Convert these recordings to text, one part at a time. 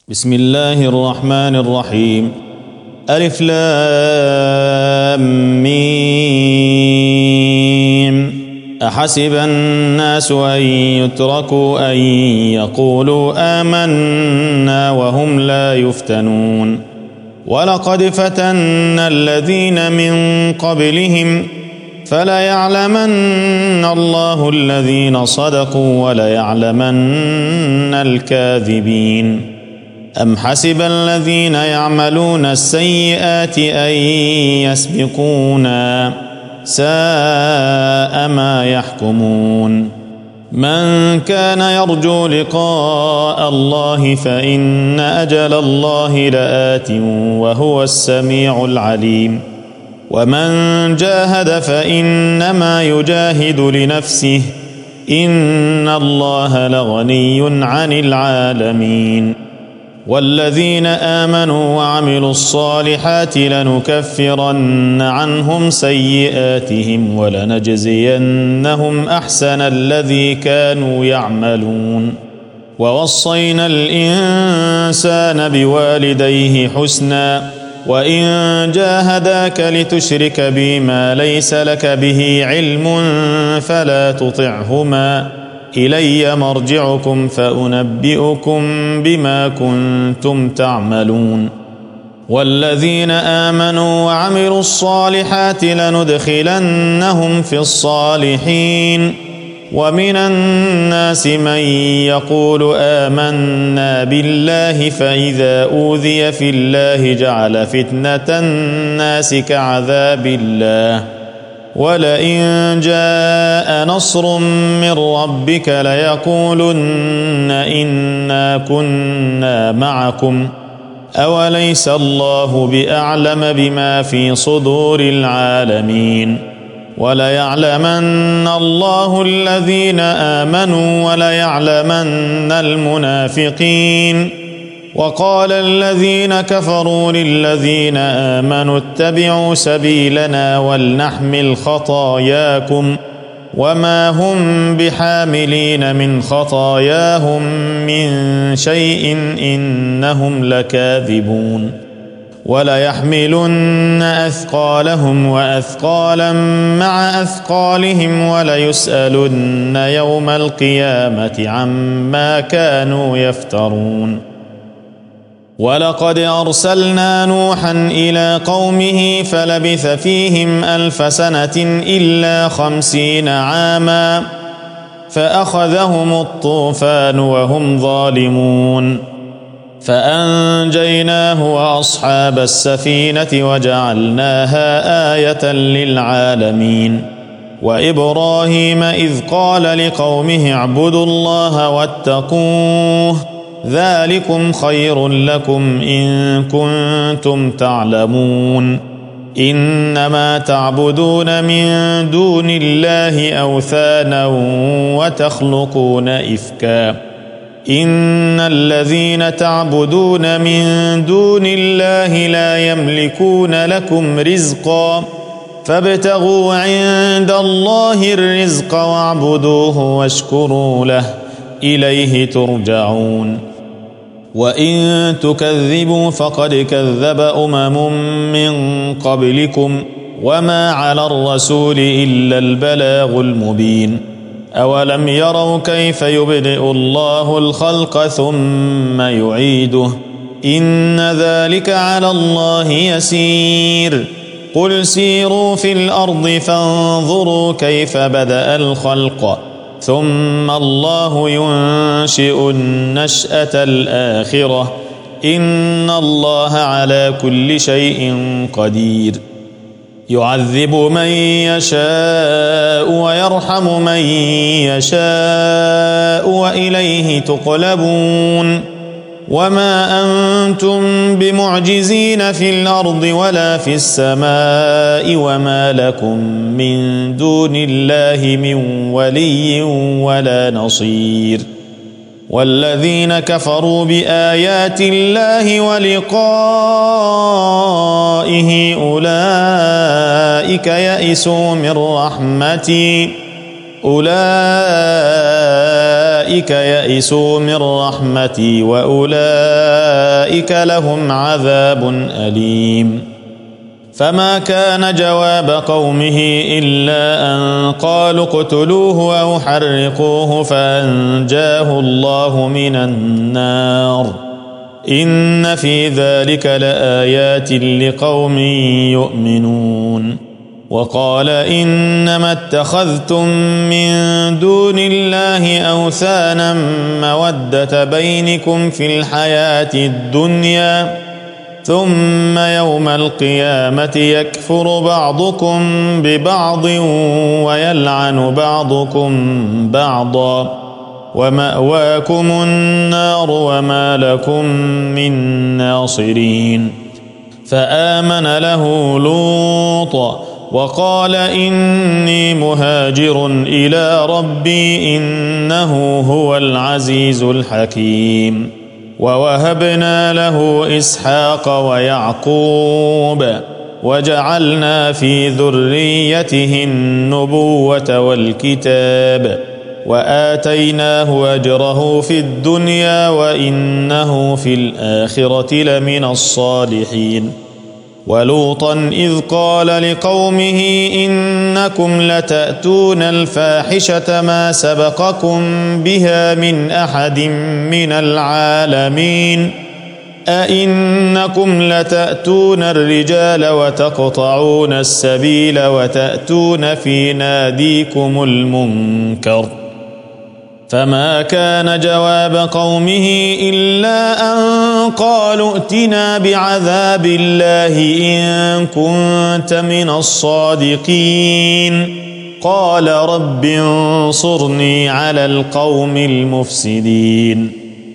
بسم الله الرحمن الرحيم. ألف لام ميم. أحسب الناس أن يتركوا أن يقولوا آمنا وهم لا يفتنون. ولقد فتنا الذين من قبلهم فليعلمن الله الذين صدقوا وليعلمن الكاذبين. أم حسب الذين يعملون السيئات أن يسبقونا ساء ما يحكمون. من كان يرجو لقاء الله فإن أجل الله لآت وهو السميع العليم. ومن جاهد فإنما يجاهد لنفسه إن الله لغني عن العالمين. والذين آمنوا وعملوا الصالحات لنكفرن عنهم سيئاتهم ولنجزينهم أحسن الذي كانوا يعملون. ووصينا الإنسان بوالديه حسنا وإن جاهداك لتشرك بي ما ليس لك به علم فلا تطعهما إلي مرجعكم فأنبئكم بما كنتم تعملون. والذين آمنوا وعملوا الصالحات لندخلنهم في الصالحين. ومن الناس من يقول آمنا بالله فإذا أوذي في الله جعل فتنة الناس كعذاب الله. ولئن جاء نصر من ربك ليقولن إنا كنا معكم أوليس الله بأعلم بما في صدور العالمين. وليعلمن الله الذين آمنوا وليعلمن المنافقين. وقال الذين كفروا للذين آمنوا اتبعوا سبيلنا ولنحمل خطاياكم وما هم بحاملين من خطاياهم من شيء إنهم لكاذبون. وليحملن أثقالهم وأثقالا مع أثقالهم وليسألن يوم القيامة عما كانوا يفترون. ولقد أرسلنا نوحا إلى قومه فلبث فيهم 1000 سنة إلا 50 عاما فأخذهم الطوفان وهم ظالمون فأنجيناه وأصحاب السفينة وجعلناها آية للعالمين. وإبراهيم إذ قال لقومه اعبدوا الله واتقوه ذلكم خير لكم إن كنتم تعلمون. إنما تعبدون من دون الله أوثانا وتخلقون إفكا. إن الذين تعبدون من دون الله لا يملكون لكم رزقا فابتغوا عند الله الرزق واعبدوه واشكروا له إليه ترجعون. وإن تكذبوا فقد كذب من قبلكم وما على الرسول إلا البلاغ المبين. أولم يروا كيف يبدئ الله الخلق ثم يعيده إن ذلك على الله يسير. قل سيروا في الأرض فانظروا كيف بدأ الخلق ثم الله ينشئ النشأة الآخرة إن الله على كل شيء قدير. يعذب من يشاء ويرحم من يشاء وإليه تقلبون. وما أنتم بمعجزين في الأرض ولا في السماء وما لكم من دون الله من ولي ولا نصير. والذين كفروا بآيات الله ولقائه أولئك يئسوا من رحمتي أولئك يئسوا من رحمتي وأولئك لهم عذاب أليم. فما كان جواب قومه إلا أن قالوا اقتلوه أو حرقوه فأنجاه الله من النار. إن في ذلك لآيات لقوم يؤمنون. وقال إنما اتخذتم من دون الله أوثانا مودة بينكم في الحياة الدنيا ثم يوم القيامة يكفر بعضكم ببعض ويلعن بعضكم بعضا ومأواكم النار وما لكم من ناصرين. فآمن له لوط وقال إني مهاجر إلى ربي إنه هو العزيز الحكيم. ووهبنا له إسحاق ويعقوب وجعلنا في ذريته النبوة والكتاب وآتيناه أجره في الدنيا وإنه في الآخرة لمن الصالحين. ولوطا إذ قال لقومه إنكم لتأتون الفاحشة ما سبقكم بها من أحد من العالمين أئنكم لتأتون الرجال وتقطعون السبيل وتأتون في ناديكم المنكر. فما كان جواب قومه إلا أن قالوا ائتنا بعذاب الله إن كنت من الصادقين. قال رب انصرني على القوم المفسدين.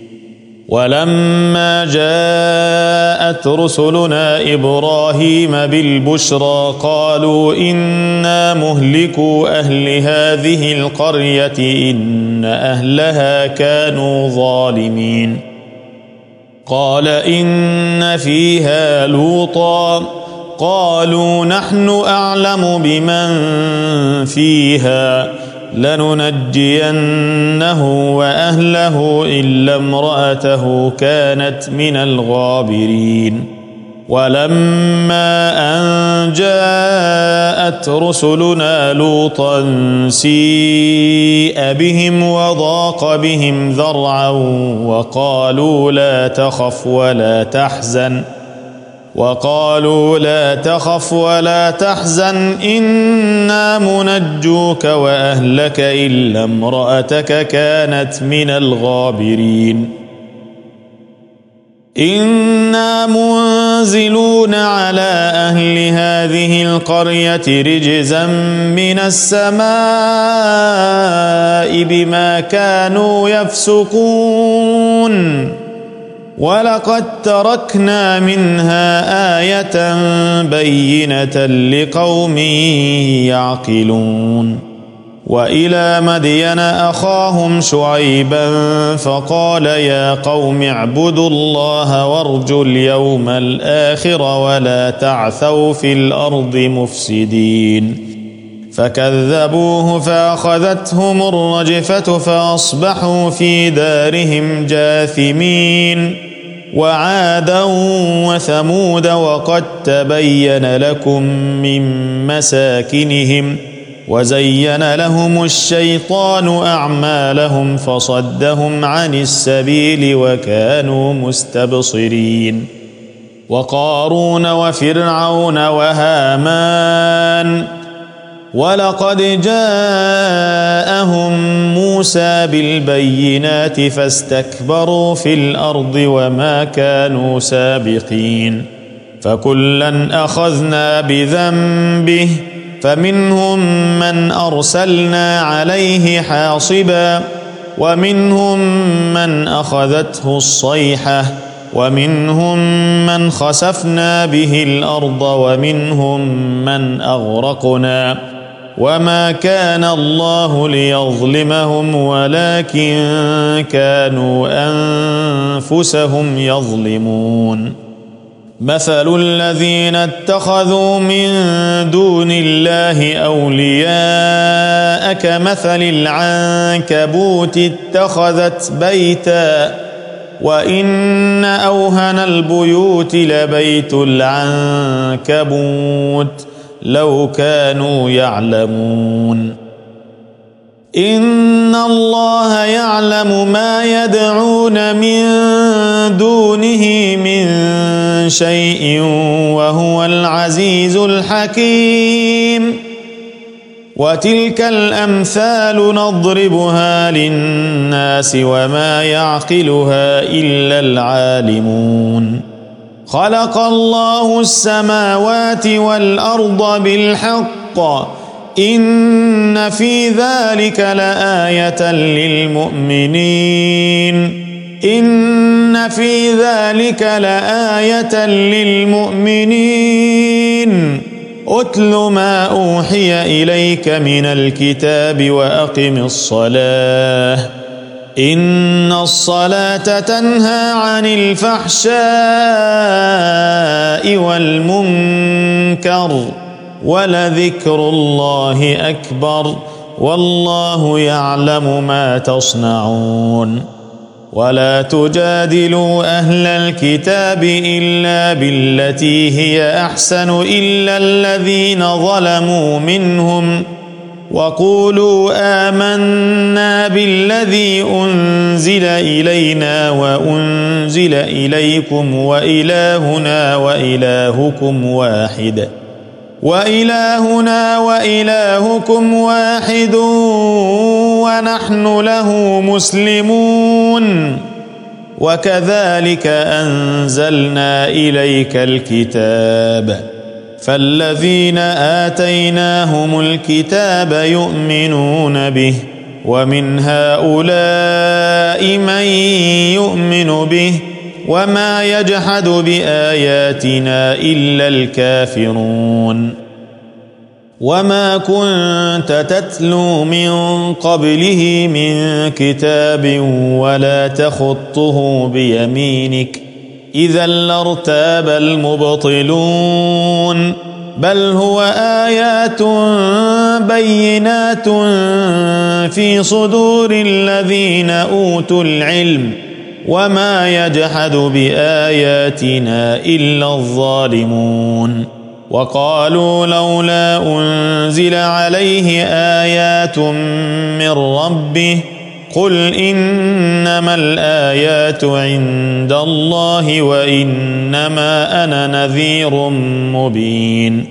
ولما جاءت رسلنا إبراهيم بالبشرى قالوا إنا مهلكو أهل هذه القرية إن أهلها كانوا ظالمين. قال إن فيها لوطا قالوا نحن أعلم بمن فيها لننجينه وأهله إلا امرأته كانت من الغابرين. ولما أن جاءت رسلنا لوطا سيء بهم وضاق بهم ذرعا وقالوا لا تخف ولا تحزن إنا منجوك وأهلك إلا امرأتك كانت من الغابرين. إنا منزلون على أهل هذه القرية رجزا من السماء بما كانوا يفسقون. ولقد تركنا منها آية بينة لقوم يعقلون. وإلى مدين أخاهم شعيبا فقال يا قوم اعبدوا الله وارجوا اليوم الآخر ولا تعثوا في الأرض مفسدين. فكذبوه فأخذتهم الرجفة فأصبحوا في دارهم جاثمين. وعادا وثمود وقد تبين لكم من مساكنهم وزين لهم الشيطان أعمالهم فصدهم عن السبيل وكانوا مستبصرين. وقارون وفرعون وهامان ولقد جاءهم موسى بالبينات فاستكبروا في الأرض وما كانوا سابقين. فكلا أخذنا بذنبه فمنهم من أرسلنا عليه حاصبا ومنهم من أخذته الصيحة ومنهم من خسفنا به الأرض ومنهم من أغرقنا وما كان الله ليظلمهم ولكن كانوا أنفسهم يظلمون. مثل الذين اتخذوا من دون الله أولياء كمثل العنكبوت اتخذت بيتا وإن أوهن البيوت لبيت العنكبوت لو كانوا يعلمون إن الله يعلم ما يدعون من دونه من شيء وهو العزيز الحكيم وتلك الأمثال نضربها للناس وما يعقلها إلا العالمون خلق الله السماوات والأرض بالحق إن في ذلك لآية للمؤمنين إن في ذلك لآية للمؤمنين أتل ما أوحي إليك من الكتاب وأقم الصلاة إن الصلاة تنهى عن الفحشاء والمنكر ولذكر الله أكبر والله يعلم ما تصنعون ولا تجادلوا أهل الكتاب إلا بالتي هي أحسن إلا الذين ظلموا منهم وقولوا آمنا بالذي أنزل إلينا وأنزل إليكم وإلهنا وإلهكم واحد ونحن له مسلمون وكذلك أنزلنا إليك الكتاب فالذين آتيناهم الكتاب يؤمنون به ومن هؤلاء من يؤمن به وما يجحد بآياتنا إلا الكافرون وما كنت تتلو من قبله من كتاب ولا تخطه بيمينك إذا لارتاب المبطلون بل هو آيات بينات في صدور الذين أوتوا العلم وما يجحد بآياتنا إلا الظالمون وقالوا لولا أنزل عليه آيات من ربه قل إنما الآيات عند الله وإنما أنا نذير مبين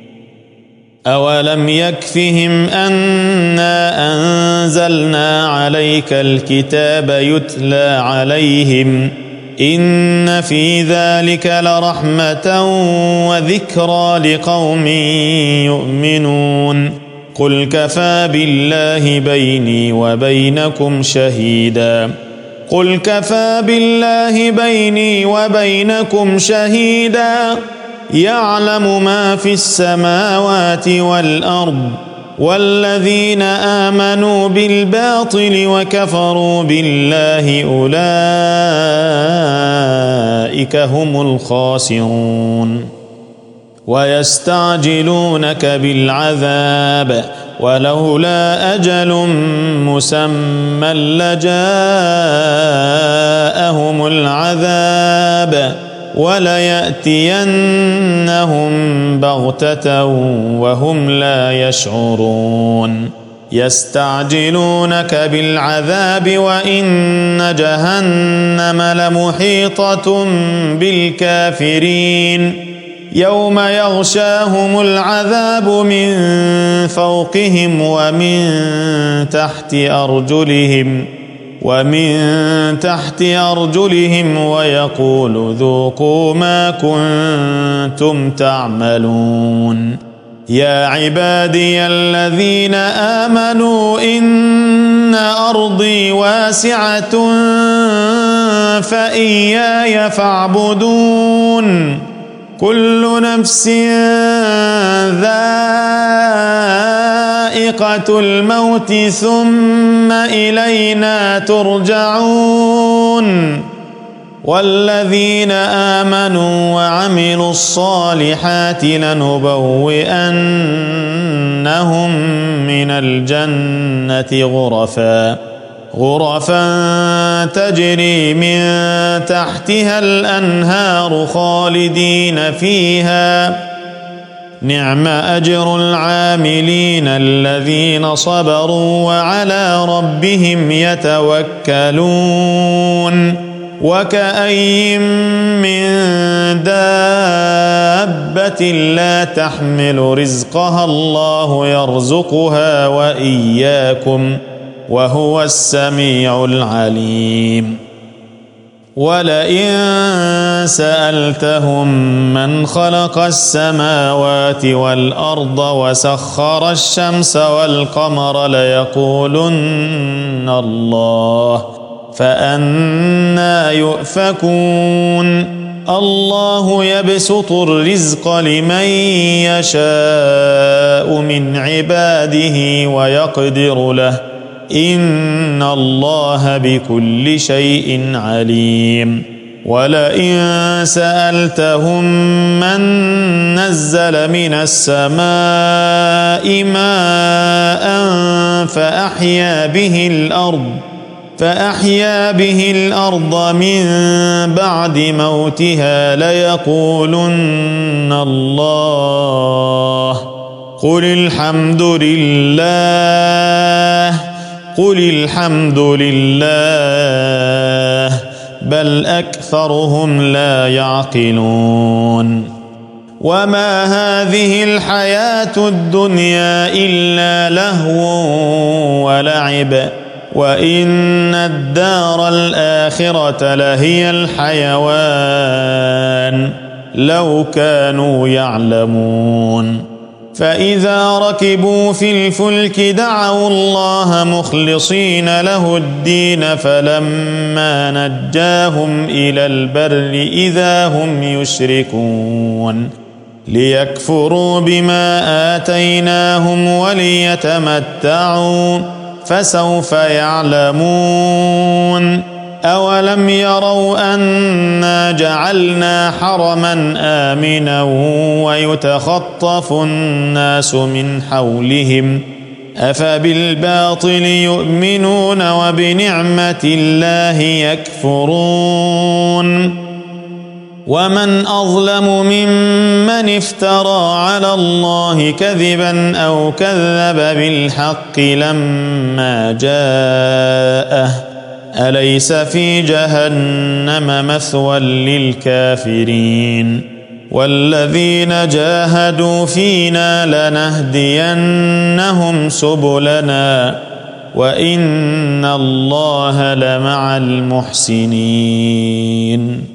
أولم يكفهم أنا أنزلنا عليك الكتاب يتلى عليهم إن في ذلك لرحمة وذكرى لقوم يؤمنون قل كفى بالله بيني وبينكم شهيدا يعلم ما في السماوات والأرض والذين آمنوا بالباطل وكفروا بالله أولئك هم الخاسرون ويستعجلونك بالعذاب ولولا أجل مسمى لجاءهم العذاب وليأتينهم بغتة وهم لا يشعرون يستعجلونك بالعذاب وإن جهنم لمحيطة بالكافرين يوم يغشاهم العذاب من فوقهم ومن تحت أرجلهم ويقول ذوقوا ما كنتم تعملون يا عبادي الذين آمنوا إن أرضي واسعة فإياي فاعبدون كل نفس ذائقة الموت ثم إلينا ترجعون والذين آمنوا وعملوا الصالحات لنبوئنهم من الجنة غرفا تجري من تحتها الأنهار خالدين فيها نعم أجر العاملين الذين صبروا وعلى ربهم يتوكلون وكأين من دابة لا تحمل رزقها الله يرزقها وإياكم وهو السميع العليم ولئن سألتهم من خلق السماوات والأرض وسخر الشمس والقمر ليقولن الله فأنى يؤفكون الله يبسط الرزق لمن يشاء من عباده ويقدر له إن الله بكل شيء عليم ولئن سألتهم من نزل من السماء ماء فأحيا به الأرض من بعد موتها ليقولن الله قل الحمد لله بل أكثرهم لا يعقلون وما هذه الحياة الدنيا إلا لهو ولعب وإن الدار الآخرة لهي الحيوان لو كانوا يعلمون فإذا ركبوا في الفلك دعوا الله مخلصين له الدين فلما نجاهم إلى البر إذا هم يشركون ليكفروا بما آتيناهم وليتمتعوا فسوف يعلمون أولم يروا أنا جعلنا حرما آمنا ويتخطف الناس من حولهم أفبالباطل يؤمنون وبنعمة الله يكفرون ومن أظلم ممن افترى على الله كذبا أو كذب بالحق لما جاءه أليس في جهنم مثوى للكافرين والذين جاهدوا فينا لنهدينهم سبلنا وإن الله لمع المحسنين